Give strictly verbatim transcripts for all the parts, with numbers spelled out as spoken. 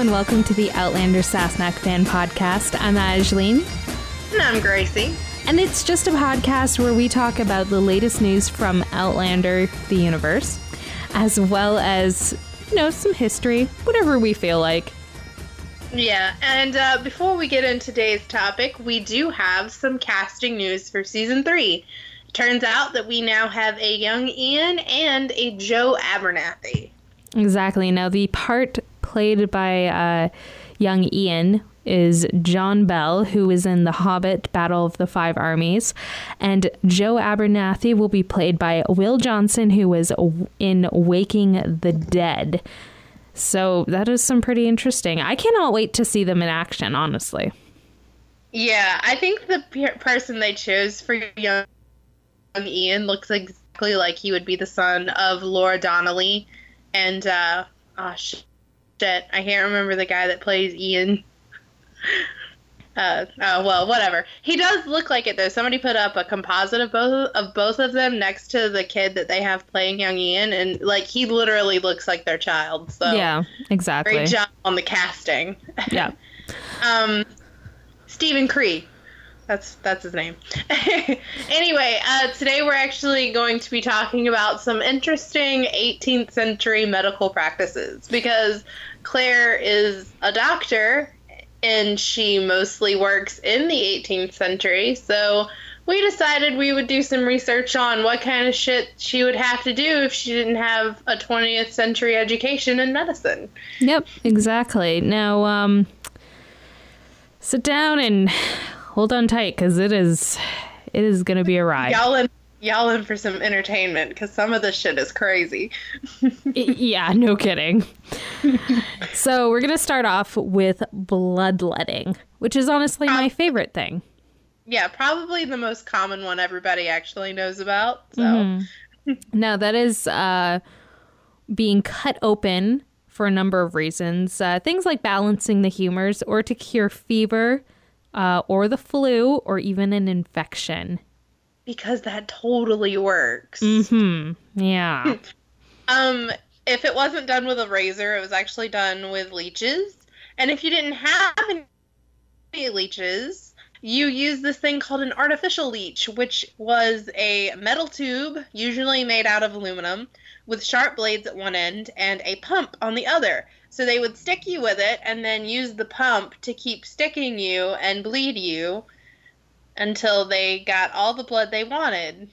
and welcome to the Outlander Sassenach Fan Podcast. I'm Aisling. And I'm Gracie. And it's just a podcast where we talk about the latest news from Outlander, the universe, as well as, you know, some history, whatever we feel like. Yeah, and uh, before we get into today's topic, we do have some casting news for Season three. Turns out that we now have a young Ian and a Joe Abernathy. Exactly. Now, the part played by uh, young Ian is John Bell, who is in The Hobbit, Battle of the Five Armies. And Joe Abernathy will be played by Will Johnson, who was in Waking the Dead. So that is some pretty interesting. I cannot wait to see them in action, honestly. Yeah, I think the pe- person they chose for young Ian looks exactly like he would be the son of Laura Donnelly. And, uh, oh, shit, I can't remember the guy that plays Ian. Uh, oh, well, whatever. He does look like it, though. Somebody put up a composite of both of both of them next to the kid that they have playing young Ian, and, like, he literally looks like their child. So yeah, exactly. Great job on the casting. Yeah. um, Stephen Cree. That's that's his name. Anyway, uh, today we're actually going to be talking about some interesting eighteenth century medical practices, because Claire is a doctor, and she mostly works in the eighteenth century, so we decided we would do some research on what kind of shit she would have to do if she didn't have a twentieth century education in medicine. Yep, exactly. Now, um, sit down and hold on tight, because it is, it is going to be a ride. Y'all in, y'all in for some entertainment, because some of this shit is crazy. Yeah, no kidding. So we're going to start off with bloodletting, which is honestly my favorite thing. Yeah, probably the most common one everybody actually knows about. So, mm-hmm. Now, that is uh, being cut open for a number of reasons. Uh, things like balancing the humors, or to cure fever, uh, or the flu, or even an infection. Because that totally works. Mm-hmm. Yeah. um... If it wasn't done with a razor, it was actually done with leeches. And if you didn't have any leeches, you used this thing called an artificial leech, which was a metal tube, usually made out of aluminum, with sharp blades at one end and a pump on the other. So they would stick you with it and then use the pump to keep sticking you and bleed you until they got all the blood they wanted.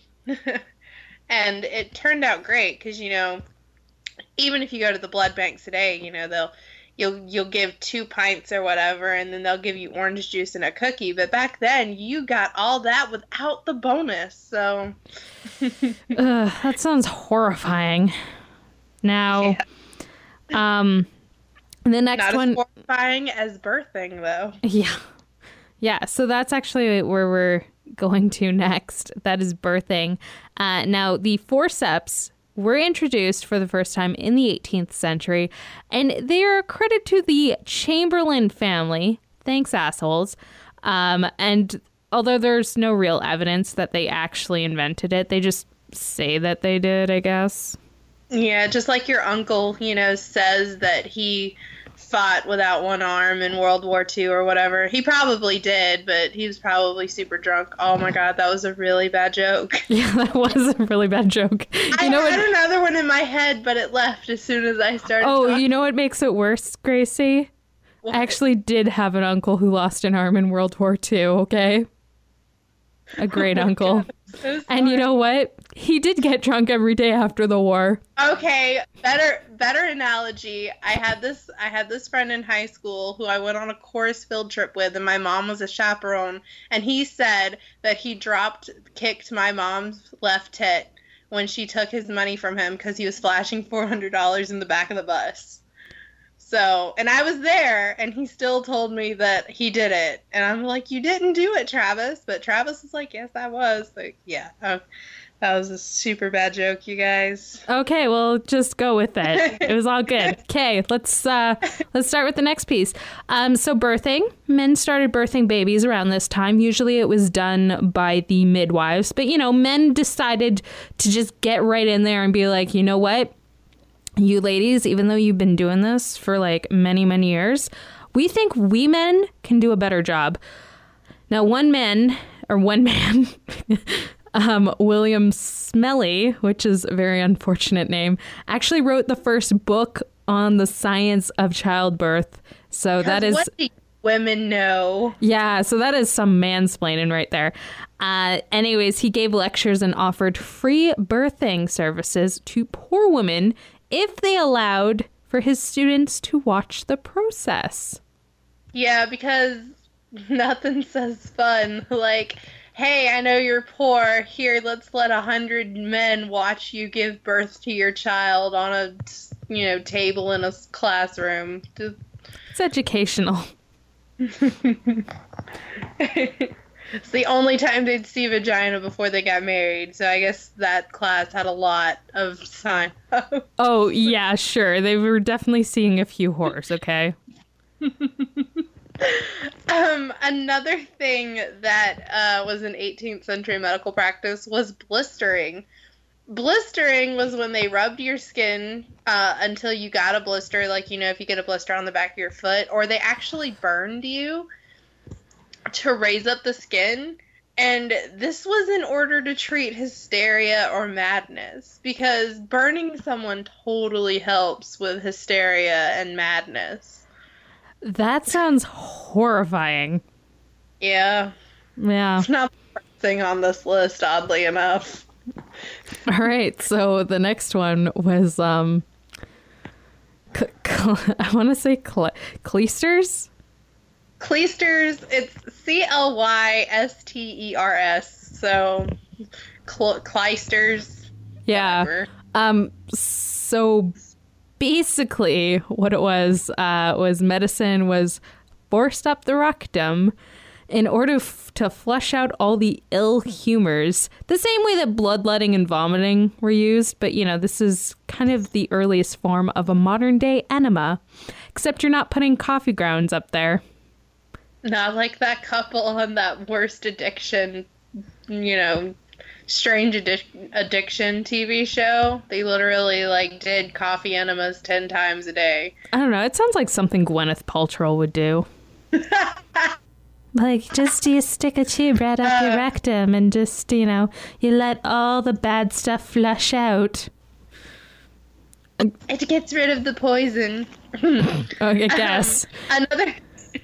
And it turned out great because, you know, even if you go to the blood banks today, you know, they'll you'll you'll give two pints or whatever, and then they'll give you orange juice and a cookie. But back then, you got all that without the bonus. So Ugh, that sounds horrifying. Now, yeah. um, the next Not one, as horrifying as birthing, though. Yeah, yeah. So that's actually where we're going to next. That is birthing. Uh, now, the forceps were introduced for the first time in the eighteenth century, and they are a credit to the Chamberlain family. Thanks, assholes. Um, and although there's no real evidence that they actually invented it, they just say that they did, I guess. Yeah, just like your uncle, you know, says that he fought without one arm in World War Two or whatever. He probably did, but he was probably super drunk. Oh my god, that was a really bad joke. Yeah, that was a really bad joke. You I know had what? another one in my head, but it left as soon as I started Oh, talking. you know what makes it worse, Gracie? What? I actually did have an uncle who lost an arm in World War Two, okay? A great Oh uncle. God, so and you know what? He did get drunk every day after the war. Okay, better better analogy. I had this I had this friend in high school who I went on a chorus field trip with, and my mom was a chaperone, and he said that he dropped kicked my mom's left tit when she took his money from him because he was flashing four hundred dollars in the back of the bus. So, and I was there, and he still told me that he did it. And I'm like, you didn't do it, Travis. But Travis was like, yes, I was. Like, yeah, oh, that was a super bad joke, you guys. Okay, well, just go with it. It was all good. Okay, let's uh, let's start with the next piece. Um, so birthing. Men started birthing babies around this time. Usually it was done by the midwives. But, you know, men decided to just get right in there and be like, you know what? you ladies, even though you've been doing this for like many, many years, we think we men can do a better job. Now, one man, or one man, um, William Smellie, which is a very unfortunate name, actually wrote the first book on the science of childbirth. So that is... What do women know? Yeah, so that is some mansplaining right there. Uh, anyways, he gave lectures and offered free birthing services to poor women if they allowed for his students to watch the process. Yeah, because nothing says fun like, hey, I know you're poor. Here, let's let a hundred men watch you give birth to your child on a, you know, table in a classroom. Just... It's educational. It's the only time they'd see vagina before they got married, so I guess that class had a lot of time. Oh, yeah, sure. They were definitely seeing a few whores, okay? um, another thing that uh, was in eighteenth century medical practice was blistering. Blistering was when they rubbed your skin uh, until you got a blister, like, you know, if you get a blister on the back of your foot, or they actually burned you to raise up the skin. And this was in order to treat hysteria or madness, because burning someone totally helps with hysteria and madness. That sounds horrifying. Yeah. Yeah. It's not the first thing on this list, oddly enough. All right, so the next one was, um, c- c- I want to say cle- cleisters? Cleisters, it's C L Y S T E R S, so cl- cleisters. Yeah. Whatever. Um, so basically what it was, uh, was medicine was forced up the rectum in order f- to flush out all the ill humors, the same way that bloodletting and vomiting were used. But, you know, this is kind of the earliest form of a modern day enema, except you're not putting coffee grounds up there. Not like that couple on that worst addiction, you know, strange addic- addiction T V show. They literally, like, did coffee enemas ten times a day. I don't know. It sounds like something Gwyneth Paltrow would do. Like, just you stick a tube right up uh, your rectum and just, you know, you let all the bad stuff flush out. It gets rid of the poison. I guess. Um, another...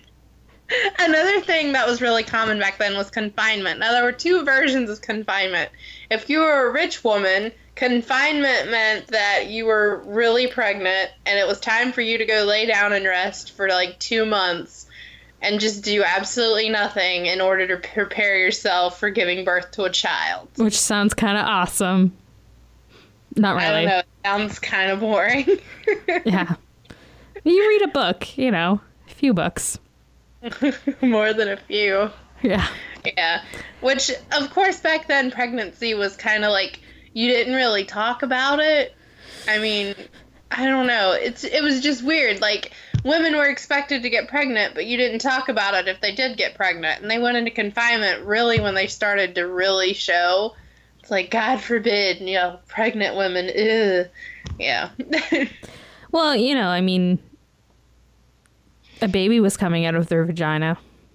Another thing that was really common back then was confinement. Now, there were two versions of confinement. If you were a rich woman, confinement meant that you were really pregnant and it was time for you to go lay down and rest for like two months and just do absolutely nothing in order to prepare yourself for giving birth to a child. Which sounds kind of awesome. Not really. I don't know. It sounds kind of boring. Yeah. You read a book, you know, a few books. More than a few. Yeah. Yeah. Which, of course, back then, pregnancy was kind of like, you didn't really talk about it. I mean, I don't know. It's It was just weird. Like, women were expected to get pregnant, but you didn't talk about it if they did get pregnant. And they went into confinement really when they started to really show. It's like, God forbid, you know, pregnant women, ugh. Yeah. Well, you know, I mean, a baby was coming out of their vagina.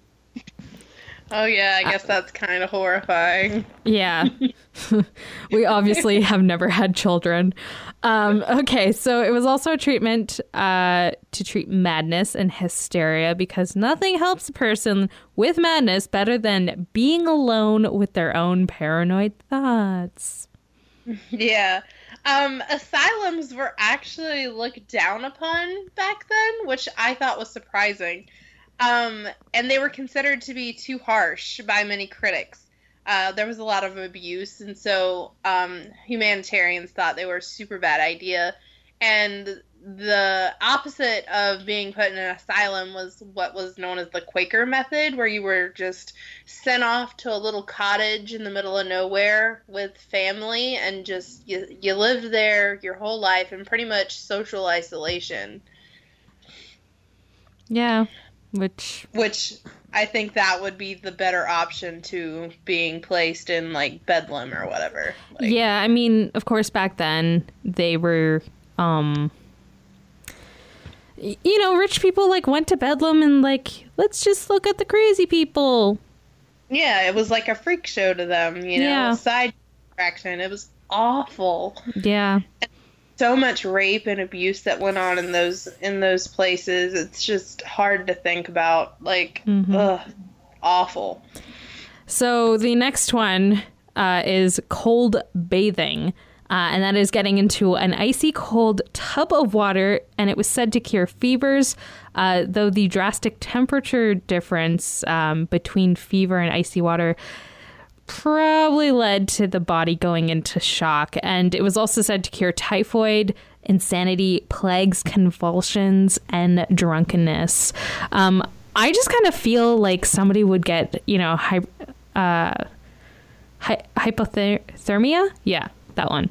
Oh, yeah, I guess that's kind of horrifying. Yeah. We obviously have never had children. Um, okay, so it was also a treatment uh, to treat madness and hysteria, because nothing helps a person with madness better than being alone with their own paranoid thoughts. Yeah. Um, asylums were actually looked down upon back then, which I thought was surprising. Um, and they were considered to be too harsh by many critics. Uh, there was a lot of abuse, and so um, humanitarians thought they were a super bad idea. And the opposite of being put in an asylum was what was known as the Quaker method, where you were just sent off to a little cottage in the middle of nowhere with family, and just you, you lived there your whole life in pretty much social isolation. Yeah, which... Which I think that would be the better option to being placed in, like, Bedlam or whatever. Like, yeah, I mean, of course, back then, they were um, you know, rich people like went to Bedlam and like, let's just look at the crazy people. Yeah, it was like a freak show to them, you know, Yeah. a side attraction. It was awful. Yeah. And so much rape and abuse that went on in those in those places. It's just hard to think about. Like, Mhm. ugh, awful. So the next one uh, is cold bathing. Uh, and that is getting into an icy cold tub of water, and it was said to cure fevers, uh, though the drastic temperature difference um, between fever and icy water probably led to the body going into shock. And it was also said to cure typhoid, insanity, plagues, convulsions, and drunkenness. Um, I just kind of feel like somebody would get, you know, hy- uh, hy- hypothermia? Yeah. That one.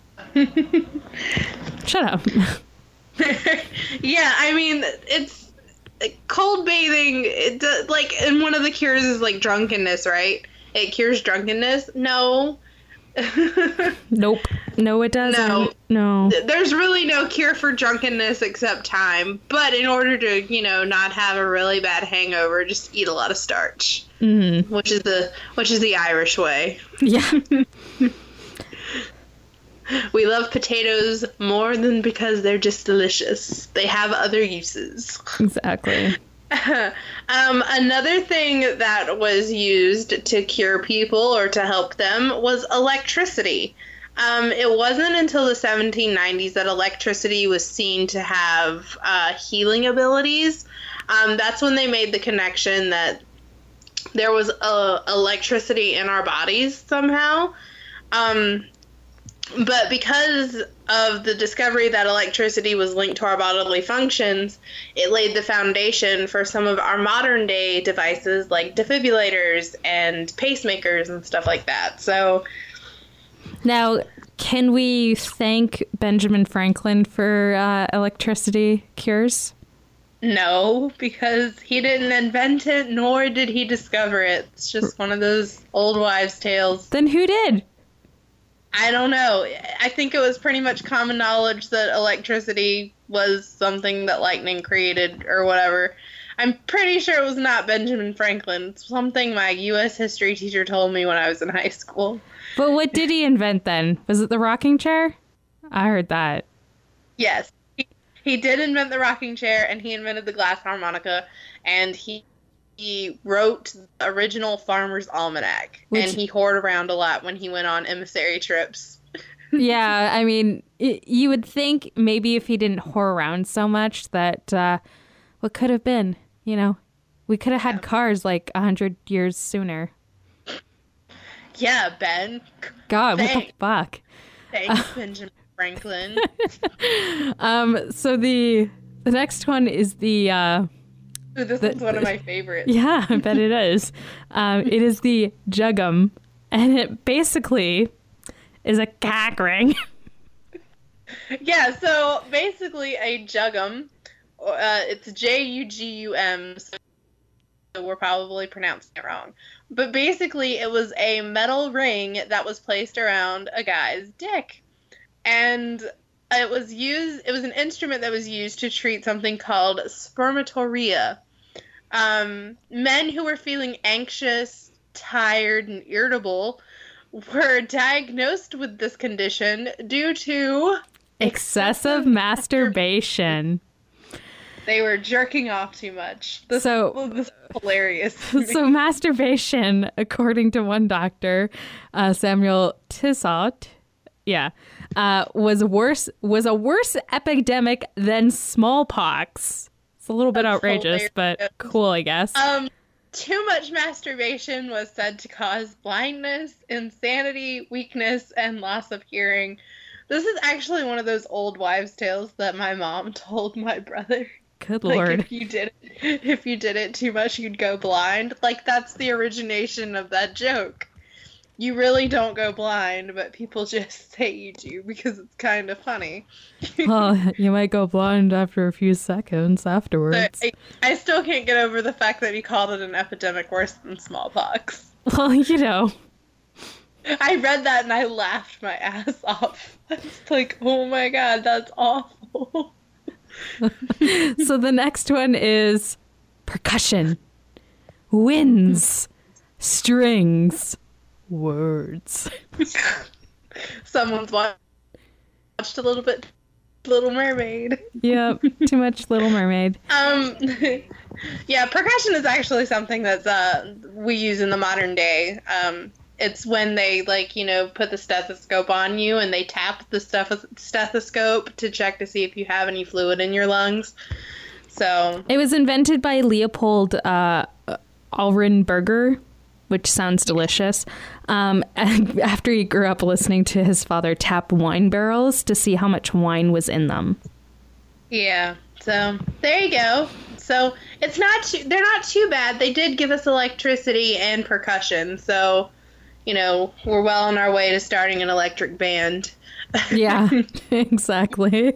Shut up. Yeah, I mean, it's cold bathing. It do, like, and one of the cures is like drunkenness, right? It cures drunkenness. No. Nope. No, it doesn't. No. No. There's really no cure for drunkenness except time. But in order to, you know, not have a really bad hangover, just eat a lot of starch, Mm-hmm. which is the which is the Irish way. Yeah. We love potatoes more than because they're just delicious. They have other uses. Exactly. um, another thing that was used to cure people or to help them was electricity. Um, it wasn't until the seventeen nineties that electricity was seen to have uh, healing abilities. Um, that's when they made the connection that there was uh, electricity in our bodies somehow. Um, But because of the discovery that electricity was linked to our bodily functions, it laid the foundation for some of our modern day devices like defibrillators and pacemakers and stuff like that. So Now, can we thank Benjamin Franklin for uh, electricity cures? no, because he didn't invent it, nor did he discover it. It's just one of those old wives' tales. Then who did? I don't know. I think it was pretty much common knowledge that electricity was something that lightning created or whatever. I'm pretty sure it was not Benjamin Franklin. It's something my U S history teacher told me when I was in high school. But what did he invent then? Was it the rocking chair? I heard that. Yes. He, he did invent the rocking chair, and he invented the glass harmonica, and he He wrote the original Farmer's Almanac, Which- and he whored around a lot when he went on emissary trips. Yeah, I mean, it, you would think maybe if he didn't whore around so much that uh, what could have been, you know, we could have had cars like a hundred years sooner. Yeah, Ben. God, what the Thanks. fuck? Thanks, Benjamin Franklin. Um, so the the next one is the. Uh, Ooh, this The- one's one of my favorites. Yeah, I bet it is. Um, it is the Juggum, and it basically is a cock ring. Yeah, so basically a Juggum, uh, it's J U G U M, so we're probably pronouncing it wrong. But basically it was a metal ring that was placed around a guy's dick. And it was used, it was an instrument that was used to treat something called spermatorrhea. Um, men who were feeling anxious, tired, and irritable were diagnosed with this condition due to Excessive masturbation. they were jerking off too much. This, So- well, this is hilarious. So masturbation, according to one doctor, uh, Samuel Tissot, yeah, uh, was worse was a worse epidemic than smallpox. It's a little bit That's outrageous, but hilarious. cool, I guess. Um, too much masturbation was said to cause blindness, insanity, weakness, and loss of hearing. This is actually one of those old wives' tales that my mom told my brother. Good Like, lord. if you did it, if you did it too much, you'd go blind. Like, that's the origination of that joke. You really don't go blind, but people just say you do because it's kind of funny. Well, you might go blind after a few seconds afterwards. But I, I still can't get over the fact that he called it an epidemic worse than smallpox. Well, you know. I read that and I laughed my ass off. I was like, oh my god, that's awful. So the next one is percussion, winds, strings, words. Someone's watched a little bit Little Mermaid. Yep, too much Little Mermaid. Um, yeah, percussion is actually something that's uh we use in the modern day. Um, it's when they like you know put the stethoscope on you and they tap the steth- stethoscope to check to see if you have any fluid in your lungs. So it was invented by Leopold uh, Aurenberger, which sounds delicious. Um, after he grew up listening to his father tap wine barrels to see how much wine was in them. Yeah. So there you go. So it's not too, they're not too bad. They did give us electricity and percussion. So, you know, we're well on our way to starting an electric band. Yeah, exactly.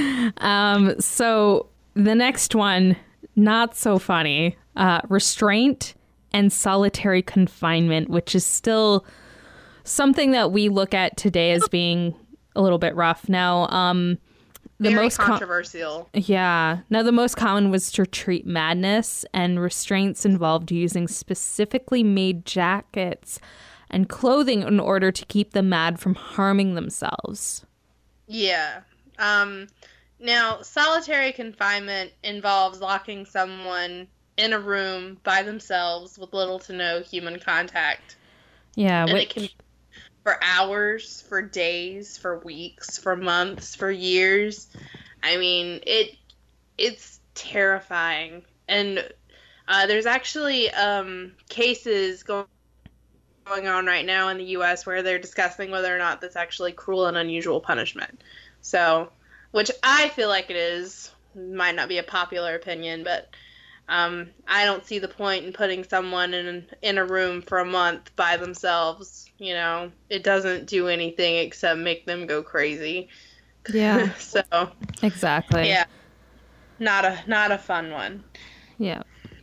Um, so the next one, not so funny. Uh, restraint and solitary confinement, which is still something that we look at today as being a little bit rough. Now, um, the Very most controversial. Com- yeah. Now, the most common was to treat madness, and restraints involved using specifically made jackets and clothing in order to keep the mad from harming themselves. Yeah. Um, now, solitary confinement involves locking someone in a room by themselves with little to no human contact. Yeah, and which... it can for hours, for days, for weeks, for months, for years. I mean, it it's terrifying. And uh, there's actually um, cases going going on right now in the U S where they're discussing whether or not that's actually cruel and unusual punishment. So, which I feel like it is. Might not be a popular opinion, but Um, I don't see the point in putting someone in in a room for a month by themselves. You know, it doesn't do anything except make them go crazy. Yeah. So exactly. Yeah, not a not a fun one. Yeah.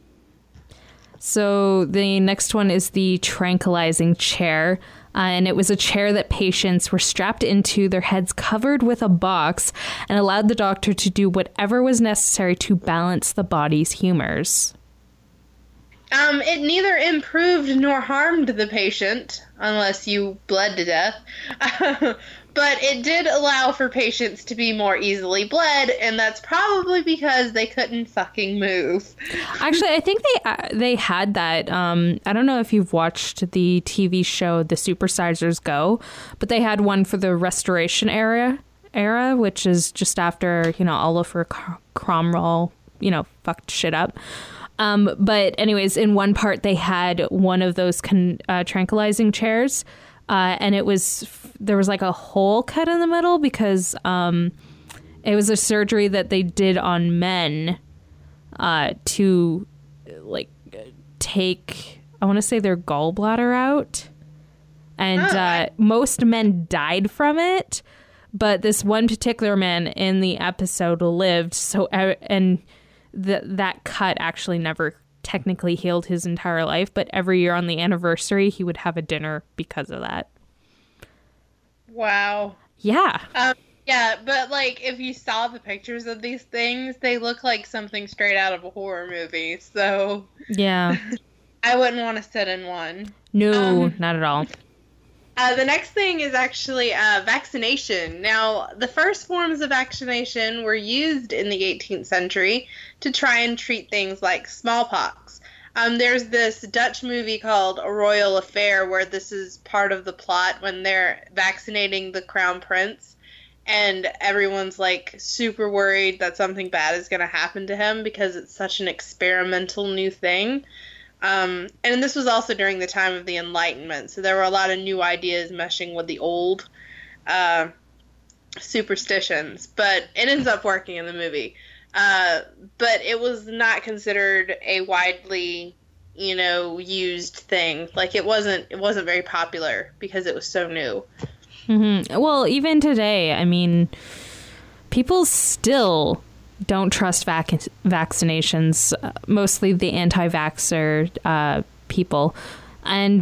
So the next one is the tranquilizing chair. Uh, and it was a chair that patients were strapped into, their heads covered with a box, and allowed the doctor to do whatever was necessary to balance the body's humors. Um, it neither improved nor harmed the patient, unless you bled to death. But it did allow for patients to be more easily bled, and that's probably because they couldn't fucking move. Actually, I think they uh, they had that. Um, I don't know if you've watched the T V show The Supersizers Go, but they had one for the Restoration era, era, which is just after, you know, Oliver Cromwell, you know, fucked shit up. Um, but anyways, in one part, they had one of those con- uh, tranquilizing chairs. Uh, and it was, there was like a hole cut in the middle because um, it was a surgery that they did on men uh, to like take, I want to say their gallbladder out. And oh. uh, most men died from it. But this one particular man in the episode lived. So, and the, that cut actually never technically healed his entire life, but every year on the anniversary he would have a dinner because of that. Wow. Yeah. Um, yeah, but like if you saw the pictures of these things, they look like something straight out of a horror movie. So yeah, I wouldn't want to sit in one. No, um, not at all. Uh, the next thing is actually uh, vaccination. Now, the first forms of vaccination were used in the eighteenth century to try and treat things like smallpox. Um, there's this Dutch movie called A Royal Affair where this is part of the plot when they're vaccinating the crown prince, and everyone's like super worried that something bad is going to happen to him because it's such an experimental new thing. Um, and this was also during the time of the Enlightenment, so there were a lot of new ideas meshing with the old uh, superstitions, but it ends up working in the movie. Uh, but it was not considered a widely, you know, used thing. Like it wasn't, it wasn't very popular because it was so new. Mm-hmm. Well, even today, I mean, people still don't trust vac- vaccinations, uh, mostly the anti-vaxxer uh, people. And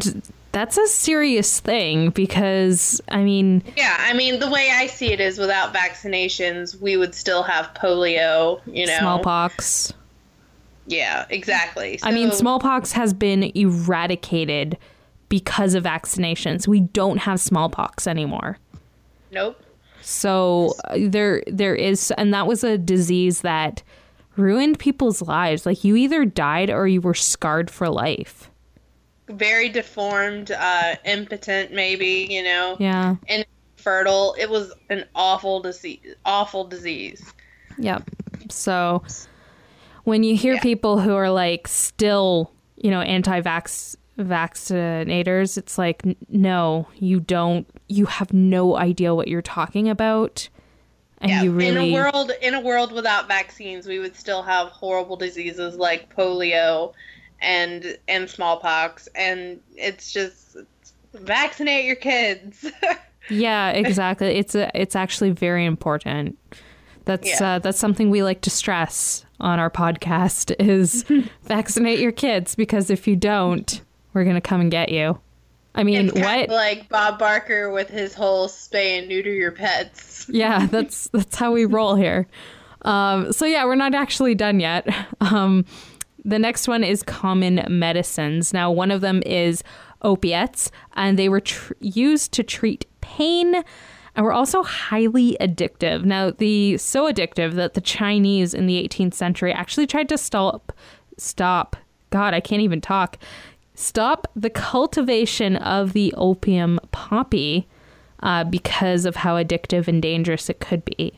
That's a serious thing because, I mean... Yeah, I mean, the way I see it is without vaccinations, we would still have polio, you know? Smallpox. Yeah, exactly. So, I mean, smallpox has been eradicated because of vaccinations. We don't have smallpox anymore. Nope. So uh, there, there is, and that was a disease that ruined people's lives. Like, you either died or you were scarred for life. Very deformed, uh, impotent, maybe, you know? Yeah. Infertile. It was an awful disease. Awful disease. Yep. So when you hear Yeah. people who are like still, you know, anti-vax vaccinators, it's like, n- no, you don't. You have no idea what you're talking about, and Yeah. you really In a world, in a world without vaccines, we would still have horrible diseases like polio and and smallpox, and it's just vaccinate your kids. Yeah, exactly. It's a, it's actually very important. That's Yeah. uh, that's something we like to stress on our podcast is vaccinate your kids, because if you don't, we're gonna come and get you. I mean, It's kind what? of like Bob Barker with his whole spay and neuter your pets. Yeah, that's that's how we roll here. Um, so yeah, we're not actually done yet. Um, the next one is common medicines. Now, one of them is opiates, and they were tr- used to treat pain, and were also highly addictive. Now, the so addictive that the Chinese in the eighteenth century actually tried to stop, stop. God, I can't even talk. Stop the cultivation of the opium poppy uh, because of how addictive and dangerous it could be.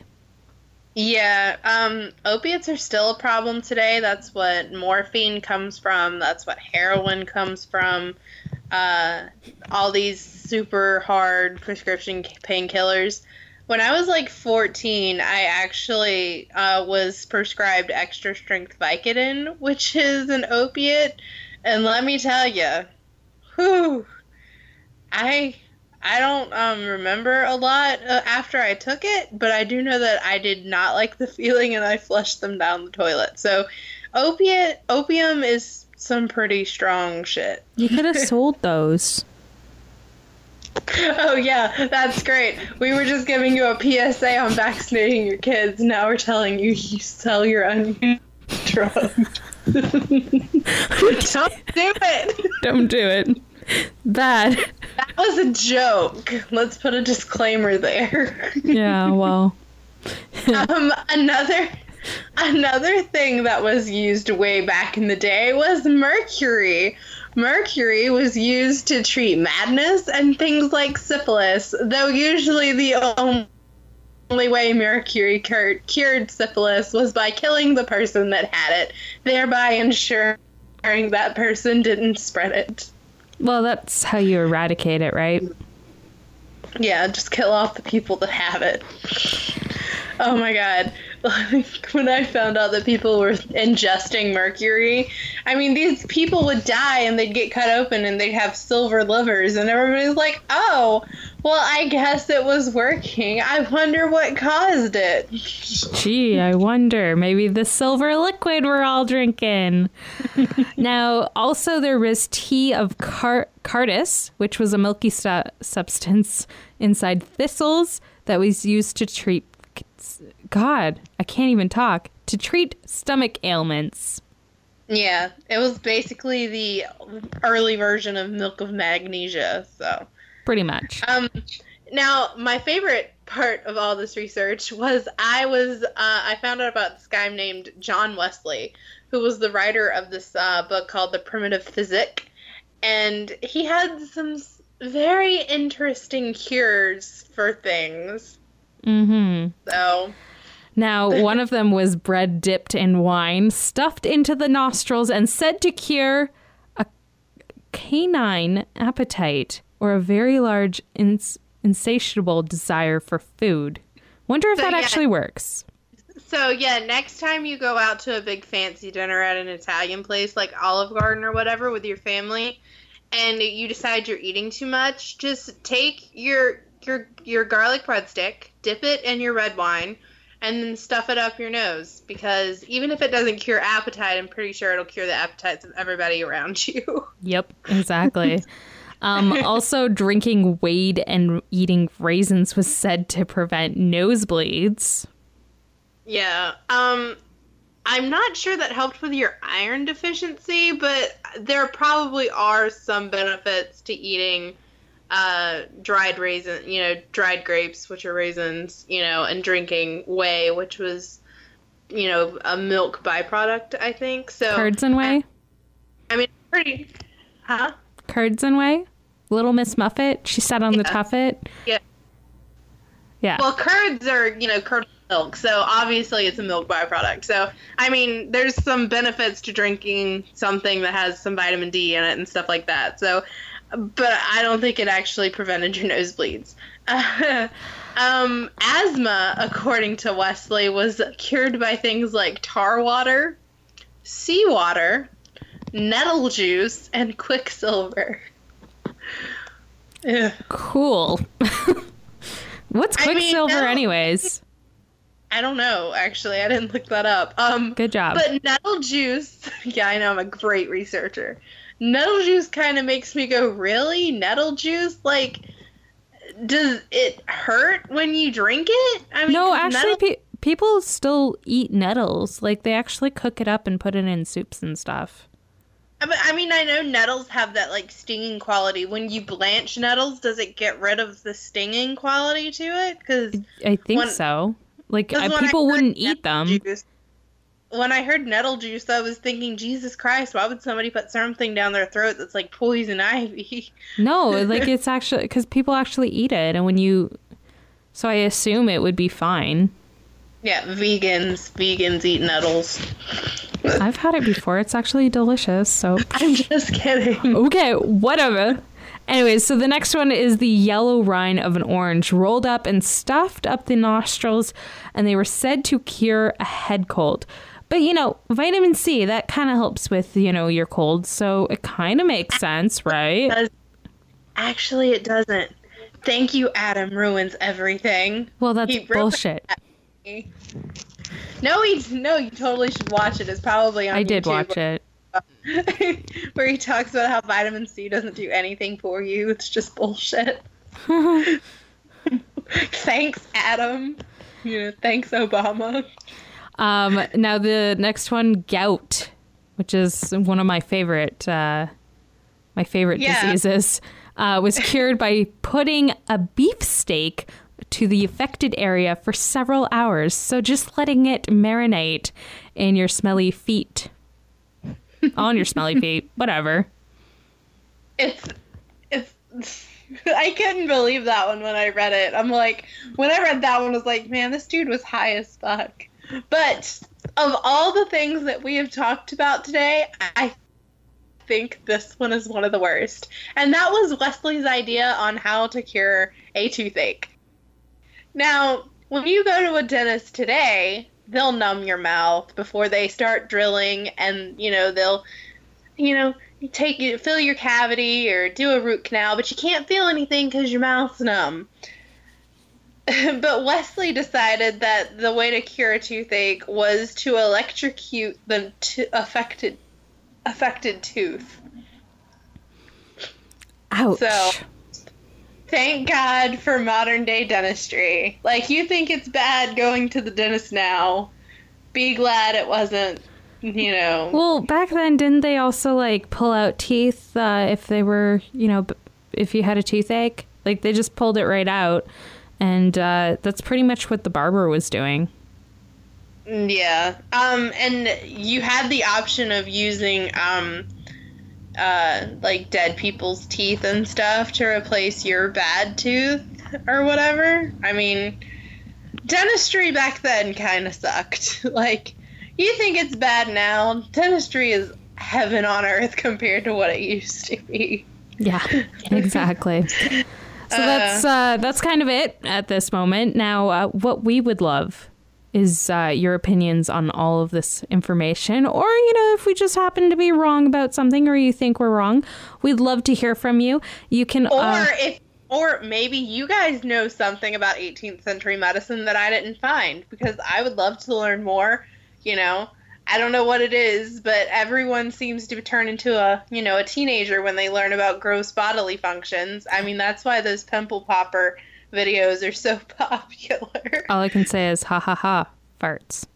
Yeah, um, opiates are still a problem today. That's what morphine comes from. That's what heroin comes from. Uh, all these super hard prescription painkillers. When I was like fourteen, I actually uh, was prescribed extra strength Vicodin, which is an opiate. And let me tell you, whew, I I don't um, remember a lot uh, after I took it, but I do know that I did not like the feeling and I flushed them down the toilet. So opiate, opium is some pretty strong shit. You could have sold those. Oh, yeah, that's great. We were just giving you a P S A on vaccinating your kids. Now we're telling you you sell your unused drugs. Don't do it. Don't do it. Bad. That was a joke. Let's put a disclaimer there. Yeah, well. um, another another thing that was used way back in the day was mercury. Mercury was used to treat madness and things like syphilis, though usually the only only way mercury cur- cured syphilis was by killing the person that had it, thereby ensuring that person didn't spread it. Well, that's how you eradicate it, right? Yeah, just kill off the people that have it. Oh my god. When I found out that people were ingesting mercury, I mean, these people would die and they'd get cut open and they'd have silver livers, and everybody's like, oh, well, I guess it was working. I wonder what caused it. Gee, I wonder. Maybe the silver liquid we're all drinking. Now, also there was tea of car- cardus, which was a milky stu- substance inside thistles that was used to treat God, I can't even talk. To treat stomach ailments. Yeah, it was basically the early version of milk of magnesia, so. Pretty much. Um, now, my favorite part of all this research was I was, uh, I found out about this guy named John Wesley, who was the writer of this uh, book called The Primitive Physic, and he had some very interesting cures for things. Mm-hmm. So... Now, one of them was bread dipped in wine, stuffed into the nostrils, and said to cure a canine appetite or a very large, ins- insatiable desire for food. Wonder if So, that yeah. actually works. So, yeah, next time you go out to a big fancy dinner at an Italian place like Olive Garden or whatever with your family, and you decide you're eating too much, just take your your your garlic breadstick, dip it in your red wine, and then stuff it up your nose, because even if it doesn't cure appetite, I'm pretty sure it'll cure the appetites of everybody around you. Yep, exactly. Um, also, drinking Wade and eating raisins was said to prevent nosebleeds. Yeah. Um, I'm not sure that helped with your iron deficiency, but there probably are some benefits to eating uh, dried raisin, you know, dried grapes, which are raisins, you know, and drinking whey, which was, you know, a milk byproduct, I think. So Curds and whey? I, I mean, pretty, huh? Curds and whey? Little Miss Muffet? She sat on yeah. the tuffet? Yeah. Yeah. Well, curds are, you know, curdled milk, so obviously it's a milk byproduct. So, I mean, there's some benefits to drinking something that has some vitamin D in it and stuff like that. So, but I don't think it actually prevented your nosebleeds. Uh, um, asthma, according to Wesley, was cured by things like tar water, seawater, nettle juice, and quicksilver. Ugh. Cool. What's quicksilver, I mean, anyways? I don't know, actually. I didn't look that up. Um, Good job. But nettle juice, yeah, I know, I'm a great researcher. Nettle juice kind of makes me go, really? Nettle juice? Like, does it hurt when you drink it? I mean, no, actually, nettle- pe- people still eat nettles. Like, they actually cook it up and put it in soups and stuff. I mean, I know nettles have that, like, stinging quality. When you blanch nettles, does it get rid of the stinging quality to it? Cause I think when, so. Like, I, people wouldn't eat them. Juice, when I heard nettle juice, I was thinking, Jesus Christ, why would somebody put something down their throat that's like poison ivy? No, like, it's actually, because people actually eat it. And when you, so I assume it would be fine. Yeah, vegans, vegans eat nettles. I've had it before. It's actually delicious. So I'm just kidding. Okay, whatever. Anyways, so the next one is the yellow rind of an orange rolled up and stuffed up the nostrils, and they were said to cure a head cold. But, you know, vitamin C, that kind of helps with, you know, your cold. So it kind of makes sense, right? Actually, it doesn't. Thank you, Adam ruins everything. Well, that's bullshit. No, he no, you totally should watch it. It's probably on I YouTube. did watch it. Where he talks about how vitamin C doesn't do anything for you. It's just bullshit. Thanks, Adam. You know, thanks, Obama. Um, now the next one, gout, which is one of my favorite, uh, my favorite yeah. diseases, uh, was cured by putting a beefsteak to the affected area for several hours. So just letting it marinate in your smelly feet. On your smelly feet. Whatever. It's, it's, I couldn't believe that one when I read it. I'm like, when I read that one, I was like, man, this dude was high as fuck. But of all the things that we have talked about today, I think this one is one of the worst. And that was Wesley's idea on how to cure a toothache. Now, when you go to a dentist today, they'll numb your mouth before they start drilling, and, you know, they'll, you know, take you, fill your cavity or do a root canal, but you can't feel anything because your mouth's numb. But Wesley decided that the way to cure a toothache was to electrocute the t- affected affected tooth. Ouch. So, thank God for modern day dentistry. Like, you think it's bad going to the dentist now. Be glad it wasn't, you know. Well, back then, didn't they also, like, pull out teeth uh, if they were, you know, if you had a toothache? Like, they just pulled it right out. And uh, that's pretty much what the barber was doing. Yeah. Um, and you had the option of using, um, uh, like, dead people's teeth and stuff to replace your bad tooth or whatever. I mean, dentistry back then kind of sucked. Like, you think it's bad now. Dentistry is heaven on earth compared to what it used to be. Yeah, exactly. So that's uh, that's kind of it at this moment. Now, uh, what we would love is uh, your opinions on all of this information. Or, you know, if we just happen to be wrong about something or you think we're wrong, we'd love to hear from you. You can... Or uh, if, or maybe you guys know something about eighteenth century medicine that I didn't find, because I would love to learn more, you know. I don't know what it is, but everyone seems to turn into a, you know, a teenager when they learn about gross bodily functions. I mean, that's why those pimple popper videos are so popular. All I can say is ha ha ha, farts.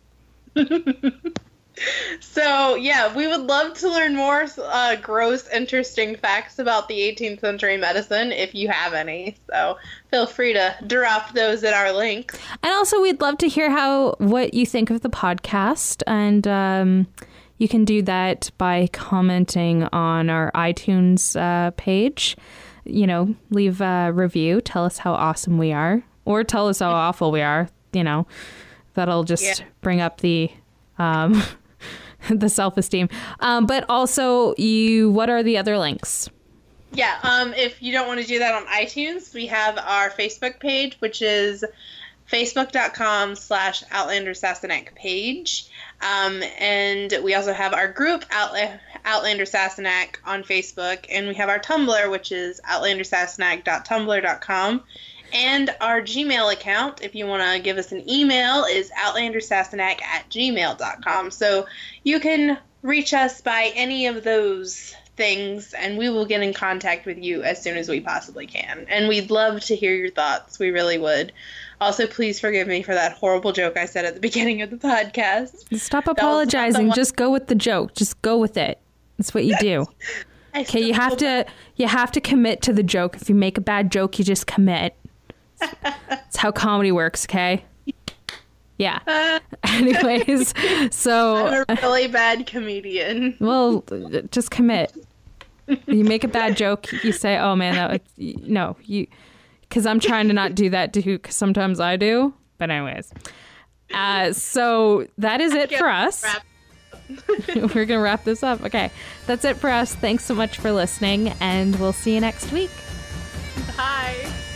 So, yeah, we would love to learn more uh, gross, interesting facts about the eighteenth century medicine if you have any. So feel free to drop those at our links. And also, we'd love to hear how what you think of the podcast. And um, you can do that by commenting on our iTunes uh, page. You know, leave a review. Tell us how awesome we are. Or tell us how awful we are. You know, that'll just yeah. bring up the... Um, the self-esteem. Um, but also, you. What are the other links? Yeah, um, if you don't want to do that on iTunes, we have our Facebook page, which is facebook.com slash Outlander Sassenach page. Um, and we also have our group, Outla- Outlander Sassenach, on Facebook. And we have our Tumblr, which is outlander sassenach dot tumblr dot com. And our Gmail account, if you want to give us an email, is outlander sassenach at gmail dot com. So you can reach us by any of those things, and we will get in contact with you as soon as we possibly can. And we'd love to hear your thoughts. We really would. Also, please forgive me for that horrible joke I said at the beginning of the podcast. Stop apologizing. Just go with the joke. Just go with it. That's what you do. Okay, you have to you have to commit to the joke. If you make a bad joke, you just commit. That's how comedy works, okay? Yeah. Uh, Anyways, so... I'm a really bad comedian. Well, just commit. You make a bad joke, you say, oh man, that was... No, you... Because I'm trying to not do that too, because sometimes I do. But anyways. Uh, so that is it for us. We're going to wrap this up. Okay. That's it for us. Thanks so much for listening, and we'll see you next week. Bye.